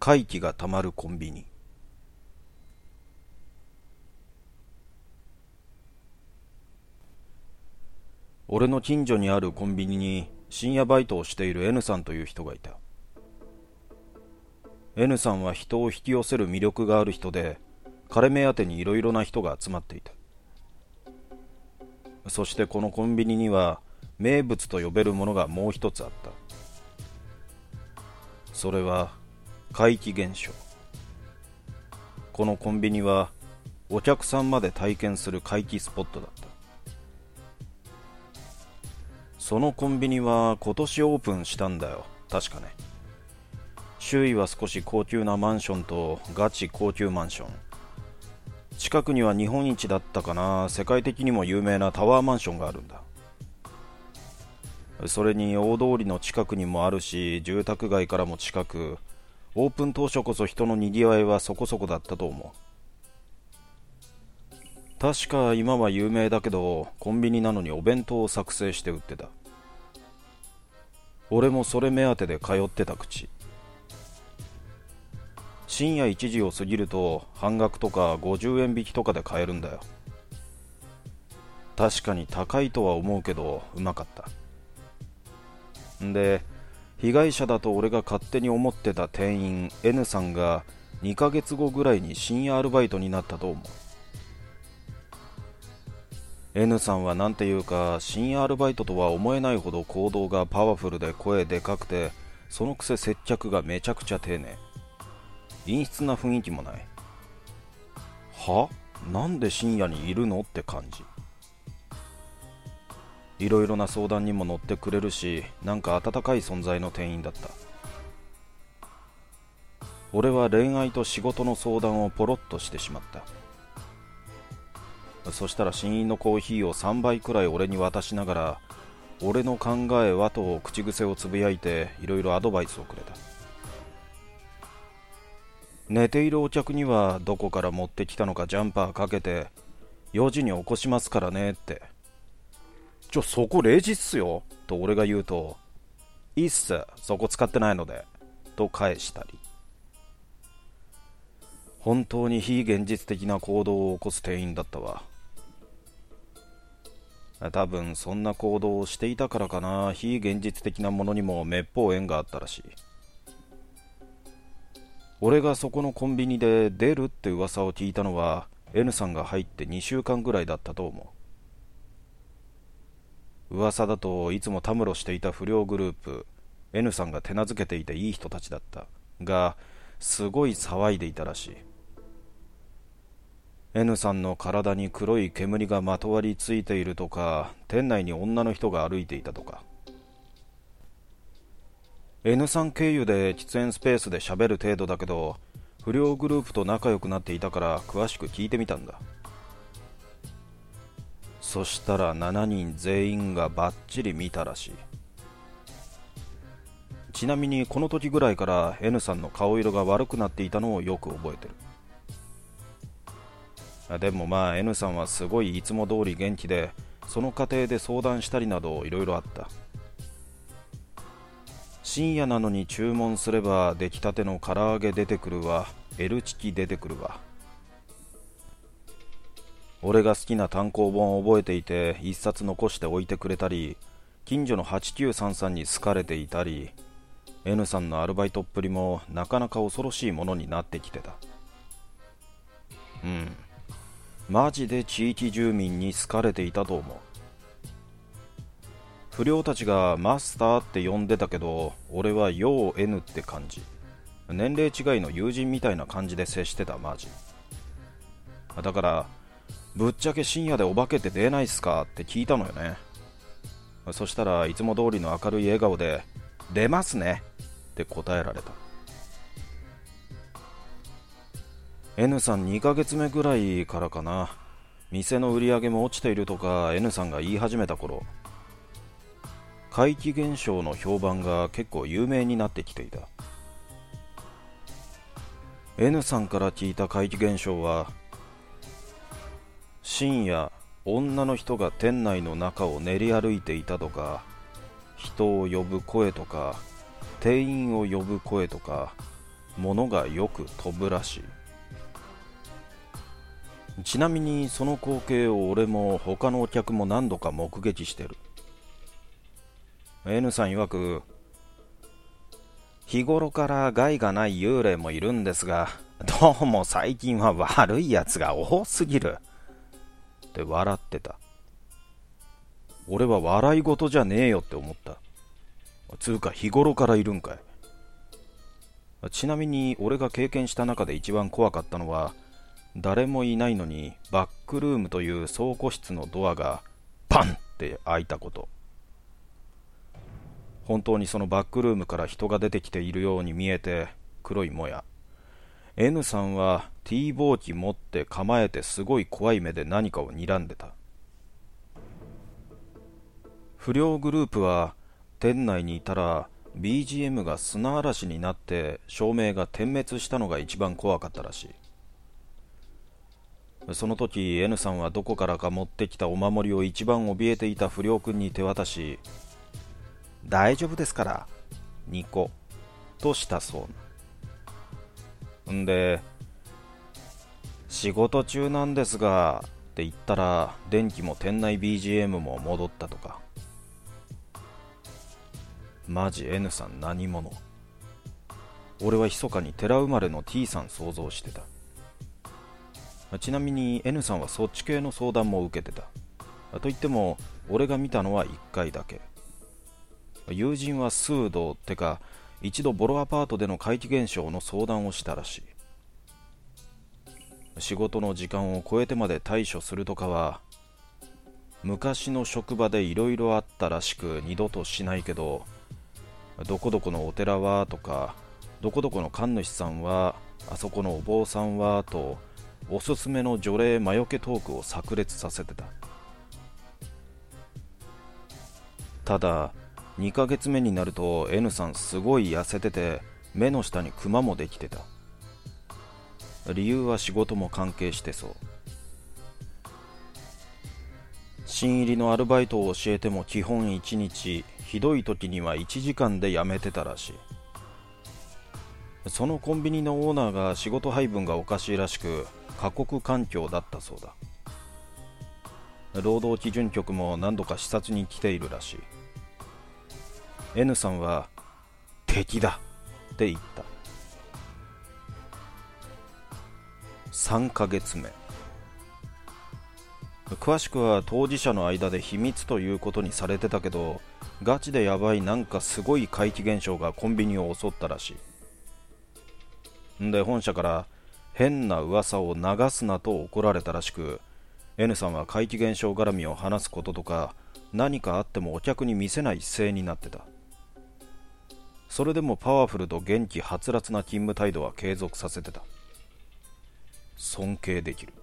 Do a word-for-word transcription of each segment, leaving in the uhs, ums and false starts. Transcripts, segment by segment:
怪奇がたまるコンビニ。俺の近所にあるコンビニに深夜バイトをしている N さんという人がいた。 N さんは人を引き寄せる魅力がある人で、彼目当てにいろいろな人が集まっていた。そしてこのコンビニには名物と呼べるものがもう一つあった。それは怪奇現象。このコンビニはお客さんまで体験する怪奇スポットだった。そのコンビニは今年オープンしたんだよ、確かね。周囲は少し高級なマンションとガチ高級マンション。近くには日本一だったかな、世界的にも有名なタワーマンションがあるんだ。それに大通りの近くにもあるし、住宅街からも近く、オープン当初こそ人の賑わいはそこそこだったと思う。確か今は有名だけど、コンビニなのにお弁当を作成して売ってた。俺もそれ目当てで通ってた口。深夜いちじを過ぎると半額とかごじゅうえん引きとかで買えるんだよ。確かに高いとは思うけどうまかった。んで、被害者だと俺が勝手に思ってた店員 N さんがにかげつごぐらいに深夜アルバイトになったと思う。N さんはなんていうか、深夜アルバイトとは思えないほど行動がパワフルで声でかくて、そのくせ接客がめちゃくちゃ丁寧。陰湿な雰囲気もない。は？なんで深夜にいるのって感じ。いろいろな相談にも乗ってくれるし、なんか温かい存在の店員だった。俺は恋愛と仕事の相談をポロッとしてしまった。そしたら新飲のコーヒーをさんばいくらい俺に渡しながら、俺の考えはと口癖をつぶやいていろいろアドバイスをくれた。寝ているお客にはどこから持ってきたのかジャンパーかけて、よじに起こしますからねって。ちょ、そこれいじっすよと俺が言うと、いいっす、そこ使ってないのでと返したり。本当に非現実的な行動を起こす店員だったわ。多分そんな行動をしていたからかな、非現実的なものにもめっぽう縁があったらしい。俺がそこのコンビニで出るって噂を聞いたのは N さんが入ってにしゅうかんぐらいだったと思う。噂だといつもたむろしていた不良グループ N さんが手なずけていていい人たちだったが、すごい騒いでいたらしい。N さんの体に黒い煙がまとわりついているとか、店内に女の人が歩いていたとか。N さん経由で喫煙スペースで喋る程度だけど、不良グループと仲良くなっていたから詳しく聞いてみたんだ。そしたらしちにん全員がバッチリ見たらしい。ちなみにこの時ぐらいから N さんの顔色が悪くなっていたのをよく覚えてる。でもまあ N さんはすごいいつも通り元気で、その過程で相談したりなどいろいろあった。深夜なのに注文すれば出来たての唐揚げ出てくるわ、L チキ出てくるわ。俺が好きな単行本を覚えていて一冊残しておいてくれたり、近所のはちきゅうさんさんに好かれていたり、 N さんのアルバイトっぷりもなかなか恐ろしいものになってきてた。うん、マジで地域住民に好かれていたと思う。不良たちがマスターって呼んでたけど、俺はヨー N って感じ。年齢違いの友人みたいな感じで接してた。マジだから、ぶっちゃけ深夜でお化けって出ないっすかって聞いたのよね。そしたらいつも通りの明るい笑顔で、出ますねって答えられた。 N さんにかげつめぐらいからかな、店の売り上げも落ちているとか N さんが言い始めた頃、怪奇現象の評判が結構有名になってきていた。 N さんから聞いた怪奇現象は、深夜女の人が店内の中を練り歩いていたとか、人を呼ぶ声とか、店員を呼ぶ声とか、 物がよく飛ぶらしい。ちなみにその光景を俺も他のお客も何度か目撃してる。 N さん曰く、日頃から害がない幽霊もいるんですが、どうも最近は悪いやつが多すぎるって笑ってた。俺は笑い事じゃねえよって思った。つうか日頃からいるんかい。ちなみに俺が経験した中で一番怖かったのは、誰もいないのにバックルームという倉庫室のドアがパンって開いたこと。本当にそのバックルームから人が出てきているように見えて、黒いもや。N さんは T ボーキ持って構えてすごい怖い目で何かを睨んでた。不良グループは店内にいたら ビージーエム が砂嵐になって照明が点滅したのが一番怖かったらしい。その時 N さんはどこからか持ってきたお守りを一番怯えていた不良君に手渡し、大丈夫ですからニコとしたそうな。んで、仕事中なんですがって言ったら、電気も店内 ビージーエム も戻ったとか。マジ N さん何者。俺は密かに寺生まれの T さん想像してた。ちなみに N さんはそっち系の相談も受けてた。と言っても俺が見たのはいっかいだけ。友人は数度ってか一度ボロアパートでの怪奇現象の相談をしたらしい。仕事の時間を超えてまで対処するとかは、昔の職場でいろいろあったらしく二度としないけど、どこどこのお寺はとか、どこどこの神主さんは、あそこのお坊さんはと、おすすめの除霊魔除けトークを炸裂させてた。ただにかげつめになると N さんすごい痩せてて、目の下にクマもできてた。理由は仕事も関係してそう。新入りのアルバイトを教えても基本いちにち、ひどい時にはいちじかんで辞めてたらしい。そのコンビニのオーナーが仕事配分がおかしいらしく、過酷環境だったそうだ。労働基準局も何度か視察に来ているらしい。N さんは敵だって言った。さんかげつめ、詳しくは当事者の間で秘密ということにされてたけど、ガチでやばいなんかすごい怪奇現象がコンビニを襲ったらしい。んで本社から変な噂を流すなと怒られたらしく、 N さんは怪奇現象絡みを話すこととか、何かあってもお客に見せない姿勢になってた。それでもパワフルと元気はつらつな勤務態度は継続させてた。尊敬できる。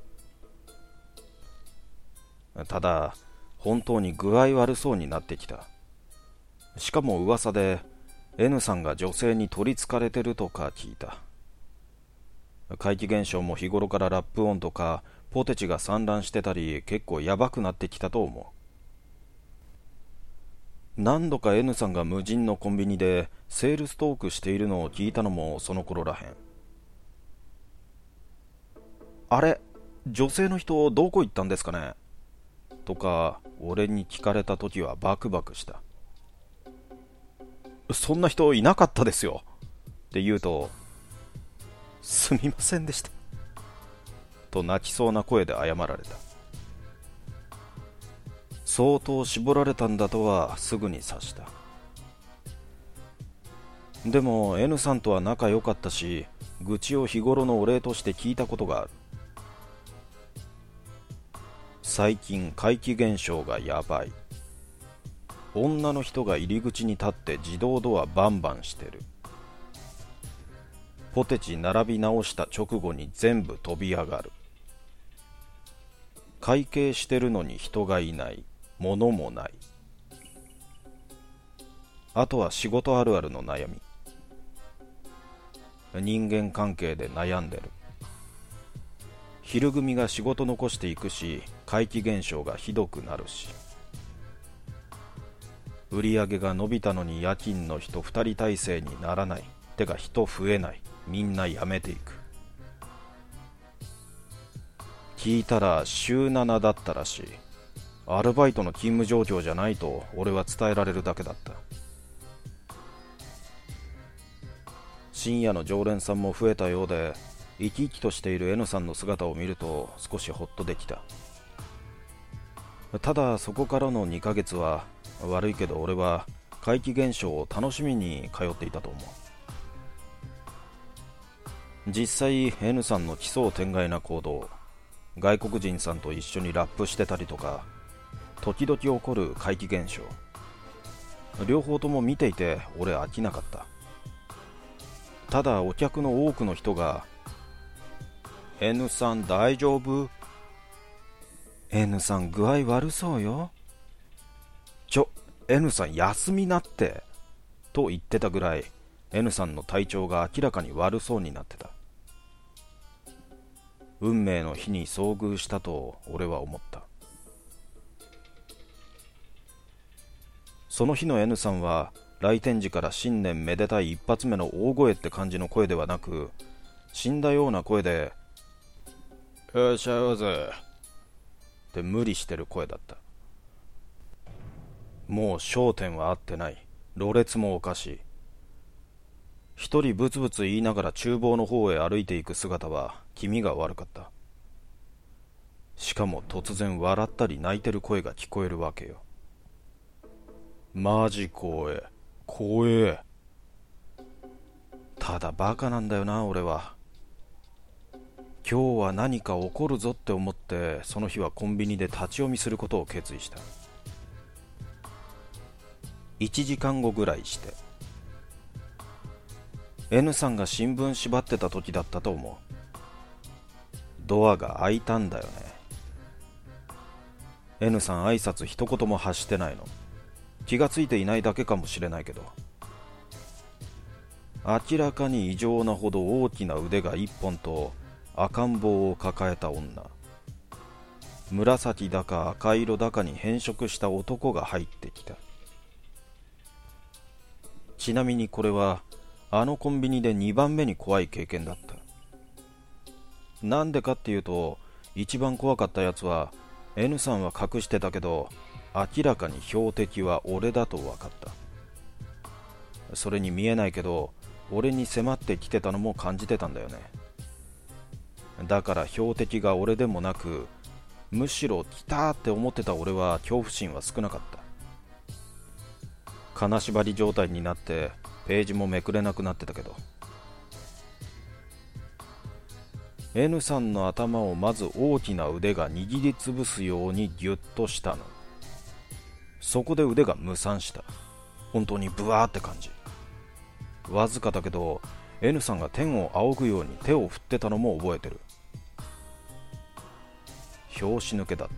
ただ本当に具合悪そうになってきた。しかも噂で N さんが女性に取りつかれてるとか聞いた。怪奇現象も日頃からラップ音とかポテチが散乱してたり、結構やばくなってきたと思う。何度か N さんが無人のコンビニでセールストークしているのを聞いたのもその頃らへん。あれ、女性の人どこ行ったんですかねとか俺に聞かれた時はバクバクした。そんな人いなかったですよって言うと、すみませんでしたと泣きそうな声で謝られた。相当絞られたんだとはすぐに察した。でも N さんとは仲良かったし、愚痴を日頃のお礼として聞いたことがある。最近怪奇現象がやばい。女の人が入り口に立って自動ドアバンバンしてる。ポテチ並び直した直後に全部飛び上がる。会計してるのに人がいない。物もない。あとは仕事あるあるの悩み。人間関係で悩んでる。昼組が仕事残していくし、怪奇現象がひどくなるし。売り上げが伸びたのに夜勤の人ふたり体制にならない。てか人増えない。 みんな辞めていく。聞いたら週ななだったらしい。アルバイトの勤務状況じゃないと俺は伝えられるだけだった。深夜の常連さんも増えたようで、生き生きとしている N さんの姿を見ると少しほっとできた。ただそこからのにかげつは、悪いけど俺は怪奇現象を楽しみに通っていたと思う。実際 N さんの奇想天外な行動、外国人さんと一緒にラップしてたりとか、時々起こる怪奇現象、両方とも見ていて俺飽きなかった。ただお客の多くの人が N さん大丈夫？ N さん具合悪そうよ。ちょ、N さん休みなってと言ってたぐらい N さんの体調が明らかに悪そうになってた。運命の日に遭遇したと俺は思った。その日の N さんは来店時から新年めでたい一発目の大声って感じの声ではなく、死んだような声でいらっしゃいませって無理してる声だった。もう焦点は合ってない。ろれつもおかしい。一人ブツブツ言いながら厨房の方へ歩いていく姿は気味が悪かった。しかも突然笑ったり泣いてる声が聞こえるわけよ。マジ怖え怖え。ただバカなんだよな俺は。今日は何か起こるぞって思って、その日はコンビニで立ち読みすることを決意した。いちじかんごぐらいして N さんが新聞縛ってた時だったと思う。ドアが開いたんだよね。 N さん挨拶一言も発してないの。気がついていないだけかもしれないけど、明らかに異常なほど大きな腕が一本と赤ん坊を抱えた女、紫だか赤色だかに変色した男が入ってきた。ちなみにこれはあのコンビニでにばんめに怖い経験だった。なんでかっていうと、一番怖かったやつは N さんは隠してたけど、明らかに標的は俺だと分かった。それに見えないけど俺に迫ってきてたのも感じてたんだよね。だから標的が俺でもなく、むしろ来たって思ってた俺は恐怖心は少なかった。金縛り状態になってページもめくれなくなってたけど、 N さんの頭をまず大きな腕が握りつぶすようにギュッとしたの。そこで腕が無散した。本当にブワーって感じ。わずかだけど N さんが天を仰ぐように手を振ってたのも覚えてる。拍子抜けだった。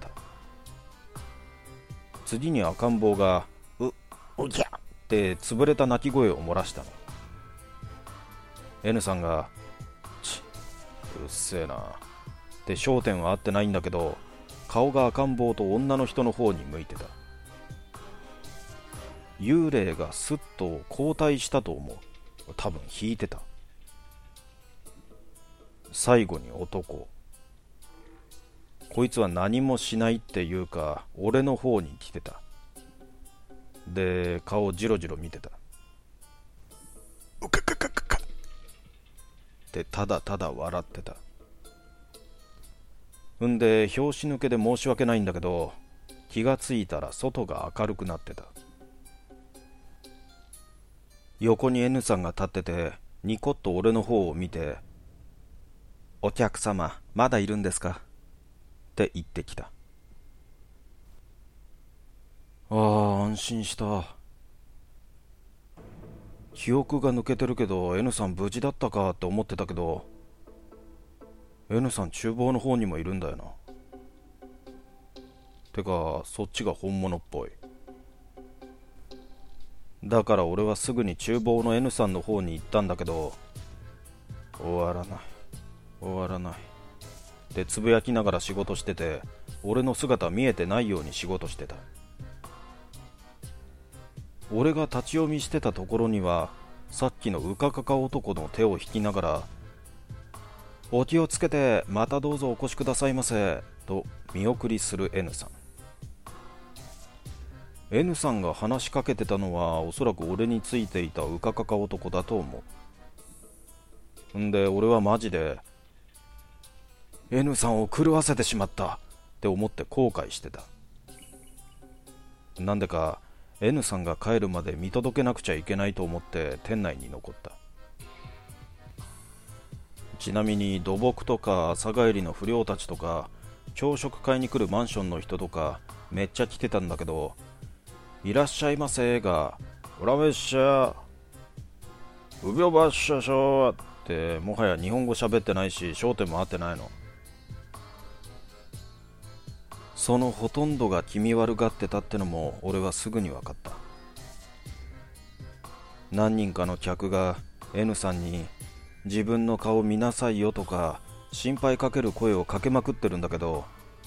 次に赤ん坊がうおぎゃって潰れた泣き声を漏らしたの。 N さんがちうっせえなって焦点は合ってないんだけど、顔が赤ん坊と女の人の方に向いてた。幽霊がスッと後退したと思う。多分引いてた。最後に男、こいつは何もしないっていうか俺の方に来てた。で顔ジロジロ見てた。うかかかかかってただただ笑ってた。んで拍子抜けで申し訳ないんだけど、気がついたら外が明るくなってた。横に N さんが立ってて、ニコッと俺の方を見て、お客様まだいるんですかって言ってきた。ああ、安心した。記憶が抜けてるけど N さん無事だったかって思ってたけど、 N さん厨房の方にもいるんだよな。てかそっちが本物っぽい。だから俺はすぐに厨房の N さんの方に行ったんだけど、終わらない終わらないってつぶやきながら仕事してて、俺の姿見えてないように仕事してた。俺が立ち読みしてたところにはさっきのウカカカ男の手を引きながら、お気をつけて、またどうぞお越しくださいませと見送りする N さん。 N さんが話しかけてたのはおそらく俺についていたウカカカ男だと思う。んで俺はマジで N さんを狂わせてしまったって思って後悔してた。なんでか N さんが帰るまで見届けなくちゃいけないと思って店内に残った。ちなみに土木とか朝帰りの不良たちとか朝食買いに来るマンションの人とかめっちゃ来てたんだけど、いらっしゃいませがおらめっしゃうびょばっしゃしょってもはや日本語喋ってないし焦点も合ってないの。そのほとんどが気味悪がってたってのも俺はすぐに分かった。何人かの客が N さんに自分の顔見なさいよとか心配かける声をかけまくってるんだけど、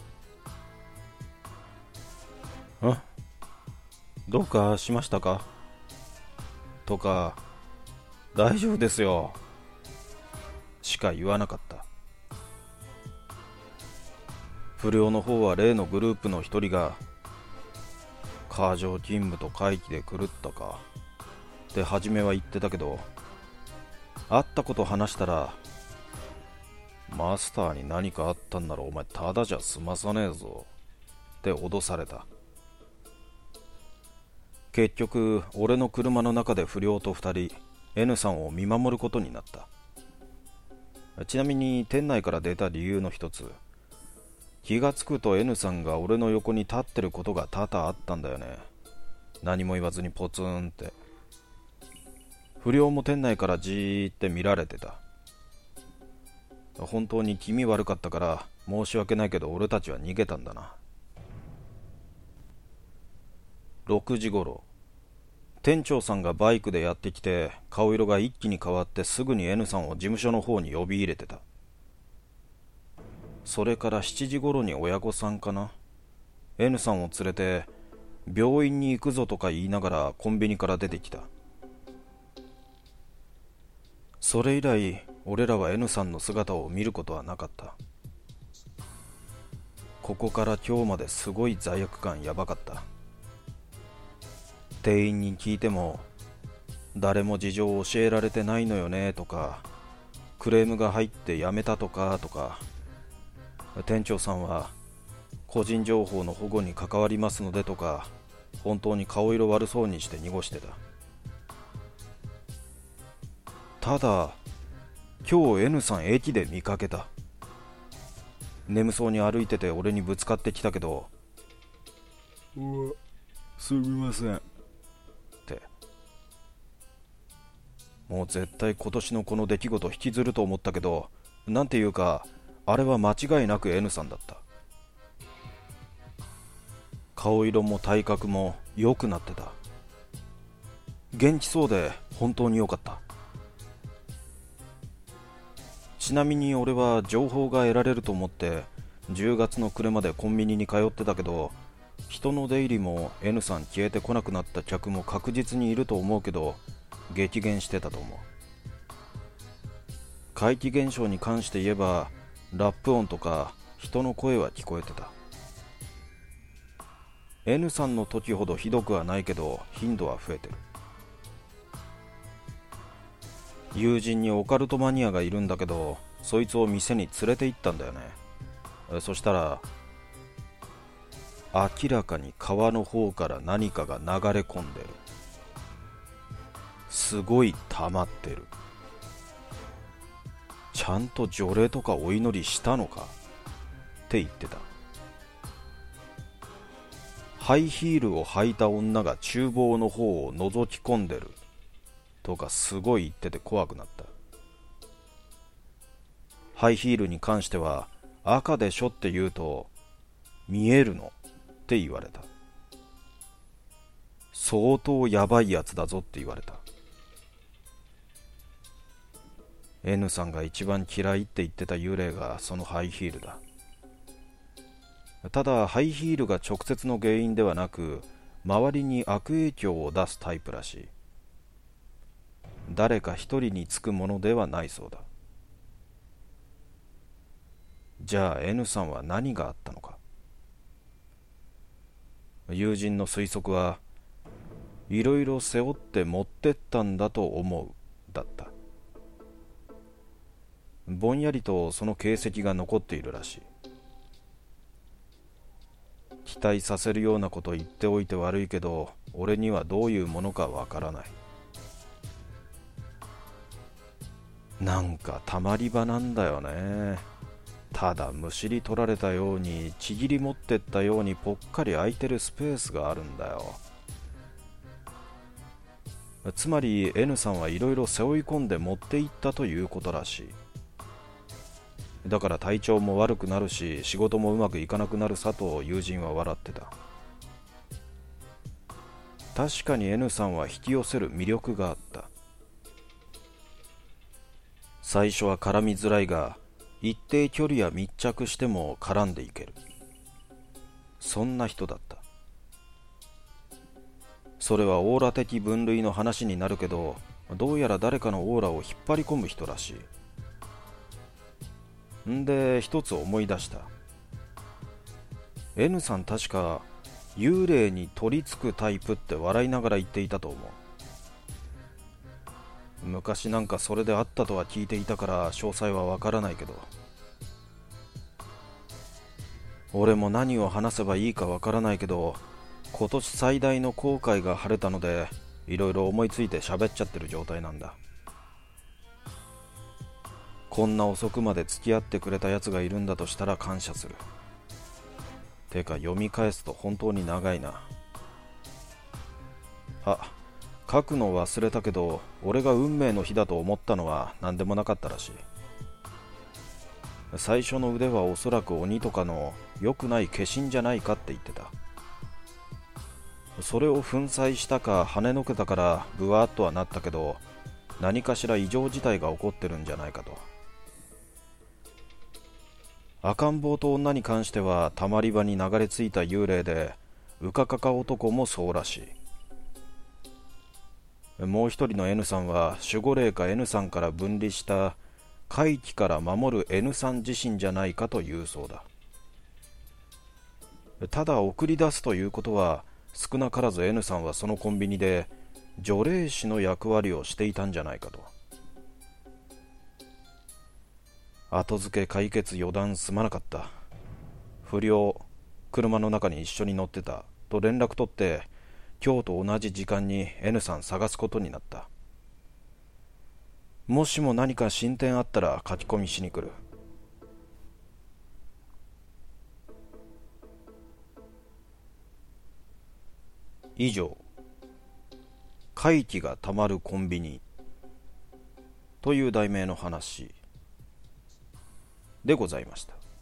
あ、どうかしましたかとか大丈夫ですよしか言わなかった。不良の方は例のグループの一人が過剰勤務と会議で狂ったかって初めは言ってたけど、会ったこと話したら、マスターに何かあったんならお前ただじゃ済まさねえぞって脅された。結局俺の車の中で不良と二人 N さんを見守ることになった。ちなみに店内から出た理由の一つ、気がつくと N さんが俺の横に立ってることが多々あったんだよね。何も言わずにポツンって。不良も店内からじーって見られてた。本当に気味悪かったから申し訳ないけど俺たちは逃げたんだな。ろくじごろ、店長さんがバイクでやってきて顔色が一気に変わってすぐに N さんを事務所の方に呼び入れてた。それからしちじごろに親御さんかな、 N さんを連れて病院に行くぞとか言いながらコンビニから出てきた。それ以来俺らは N さんの姿を見ることはなかった。ここから今日まですごい罪悪感やばかった。店員に聞いても誰も事情を教えられてないのよねとか、クレームが入って辞めたとかとか、店長さんは個人情報の保護に関わりますのでとか、本当に顔色悪そうにして濁してた。ただ今日 N さん駅で見かけた。眠そうに歩いてて俺にぶつかってきたけど、うわ、すみませんって。もう絶対今年のこの出来事引きずると思ったけど、なんていうかあれは間違いなく N さんだった。顔色も体格も良くなってた。元気そうで本当に良かった。ちなみに俺は情報が得られると思ってじゅうがつの暮れまでコンビニに通ってたけど、人の出入りも N さん消えてこなくなった客も確実にいると思うけど激減してたと思う。怪奇現象に関して言えばラップ音とか人の声は聞こえてた。 N さんの時ほどひどくはないけど頻度は増えてる。友人にオカルトマニアがいるんだけど、そいつを店に連れて行ったんだよね。そしたら明らかに川の方から何かが流れ込んでる。すごい溜まってる。ちゃんと除霊とかお祈りしたのかって言ってた。ハイヒールを履いた女が厨房の方を覗き込んでるとかすごい言ってて怖くなった。ハイヒールに関しては赤でしょって言うと見えるのって言われた。相当やばいやつだぞって言われた。 N さんが一番嫌いって言ってた幽霊がそのハイヒールだ。ただハイヒールが直接の原因ではなく周りに悪影響を出すタイプらしい。 誰か一人につくものではないそうだ。じゃあ N さんは何があったのか。友人の推測は、いろいろ背負って持ってったんだと思うだった。ぼんやりとその形跡が残っているらしい。期待させるようなこと言っておいて悪いけど、俺にはどういうものかわからない。なんかたまり場なんだよね。ただむしり取られたように、ちぎり持ってったようにぽっかり空いてるスペースがあるんだよ。つまり N さんはいろいろ背負い込んで持っていったということらしい。だから体調も悪くなるし、仕事もうまくいかなくなるさと友人は笑ってた。確かに N さんは引き寄せる魅力があった。最初は絡みづらいが、一定距離や密着しても絡んでいける。そんな人だった。それはオーラ的分類の話になるけど、どうやら誰かのオーラを引っ張り込む人らしい。んで一つ思い出した。 N さん確か幽霊に取り付くタイプって笑いながら言っていたと思う。昔なんかそれであったとは聞いていたから詳細はわからないけど、俺も何を話せばいいかわからないけど、今年最大の後悔が晴れたので、いろいろ思いついて喋っちゃってる状態なんだ。こんな遅くまで付き合ってくれたやつがいるんだとしたら感謝する。てか読み返すと本当に長いな。あ、書くの忘れたけど、俺が運命の日だと思ったのは何でもなかったらしい。最初の腕はおそらく鬼とかの良くない化身じゃないかって言ってた。それを粉砕したか跳ねのけたからブワーっとはなったけど、何かしら異常事態が起こってるんじゃないかと。赤ん坊と女に関してはたまり場に流れ着いた幽霊で、うかかか男もそうらしい。もう一人の N さんは守護霊か N さんから分離した怪奇から守る N さん自身じゃないかというそうだ。ただ送り出すということは、少なからず N さんはそのコンビニで除霊師の役割をしていたんじゃないかと。後付け解決余談すまなかった。不良、車の中に一緒に乗ってたと連絡取って、今日と同じ時間に N さん探すことになった。もしも何か進展あったら書き込みしに来る。以上、怪奇がたまるコンビニという題名の話でございました。